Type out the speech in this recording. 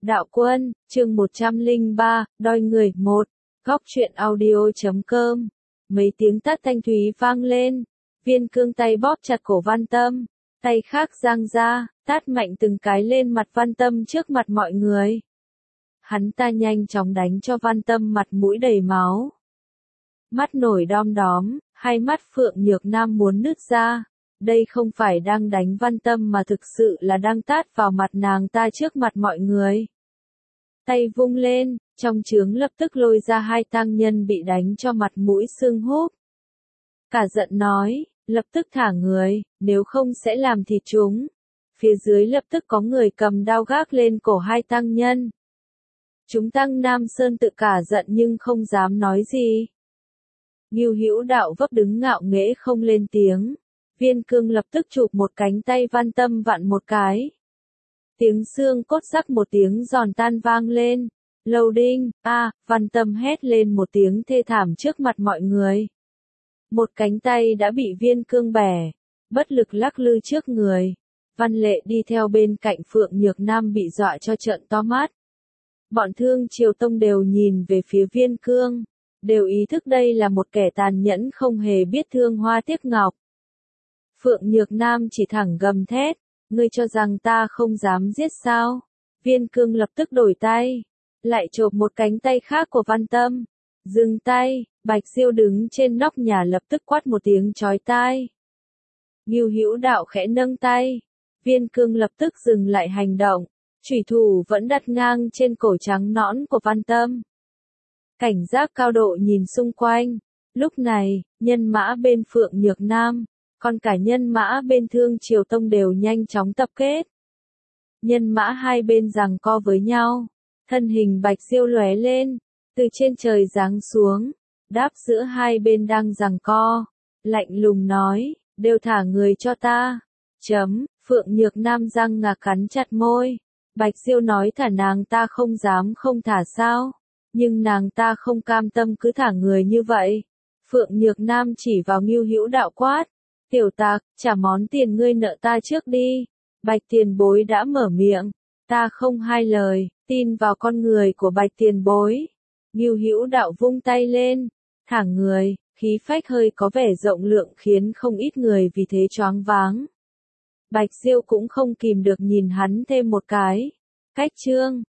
Đạo Quân, chương 103, đòi người 1, góc truyện audio.com. Mấy tiếng tát thanh thúy vang lên, Viên Cương tay bóp chặt cổ Văn Tâm, tay khác giang ra, tát mạnh từng cái lên mặt Văn Tâm trước mặt mọi người. Hắn ta nhanh chóng đánh cho Văn Tâm mặt mũi đầy máu. Mắt nổi đom đóm, hai mắt Phượng Nhược Nam muốn nứt ra. Đây không phải đang đánh Văn Tâm mà thực sự là đang tát vào mặt nàng ta trước mặt mọi người. Tay vung lên, trong trướng lập tức lôi ra hai tang nhân bị đánh cho mặt mũi sưng húp. Cả giận nói, lập tức thả người, nếu không sẽ làm thịt chúng. Phía dưới lập tức có người cầm đao gác lên cổ hai tang nhân. Chúng tăng Nam Sơn tự cả giận nhưng không dám nói gì. Ngưu Hữu Đạo vấp đứng ngạo nghễ không lên tiếng. Viên Cương lập tức chụp một cánh tay Văn Tâm vặn một cái. Tiếng xương cốt rắc một tiếng giòn tan vang lên. Lầu đinh, Văn Tâm hét lên một tiếng thê thảm trước mặt mọi người. Một cánh tay đã bị Viên Cương bẻ, bất lực lắc lư trước người. Văn Lệ đi theo bên cạnh Phượng Nhược Nam bị dọa cho trợn to mắt. Bọn Thương Triều Tông đều nhìn về phía Viên Cương, đều ý thức đây là một kẻ tàn nhẫn không hề biết thương hoa tiếc ngọc. Phượng Nhược Nam chỉ thẳng gầm thét, ngươi cho rằng ta không dám giết sao? Viên Cương lập tức đổi tay, lại chộp một cánh tay khác của Văn Tâm. Dừng tay, Bạch Diêu đứng trên nóc nhà lập tức quát một tiếng chói tai. Ngưu Hữu Đạo khẽ nâng tay, Viên Cương lập tức dừng lại hành động, chủy thủ vẫn đặt ngang trên cổ trắng nõn của Văn Tâm. Cảnh giác cao độ nhìn xung quanh, lúc này, nhân mã bên Phượng Nhược Nam, còn cả nhân mã bên Thương Triều Tông đều nhanh chóng tập kết. Nhân mã hai bên giằng co với nhau, thân hình Bạch Diêu lóe lên, từ trên trời giáng xuống, đáp giữa hai bên đang giằng co, lạnh lùng nói, đều thả người cho ta. Phượng Nhược Nam răng ngà cắn chặt môi, Bạch Diêu nói thả nàng ta không dám không thả sao, nhưng nàng ta không cam tâm cứ thả người như vậy. Phượng Nhược Nam chỉ vào Ngưu Hữu Đạo quát, tiểu tặc, trả món tiền ngươi nợ ta trước đi. Bạch tiền bối đã mở miệng, ta không hai lời, tin vào con người của Bạch tiền bối. Ngưu Hữu Đạo vung tay lên, thả người, khí phách hơi có vẻ rộng lượng khiến không ít người vì thế choáng váng. Bạch Diêu cũng không kìm được nhìn hắn thêm một cái. Cách chương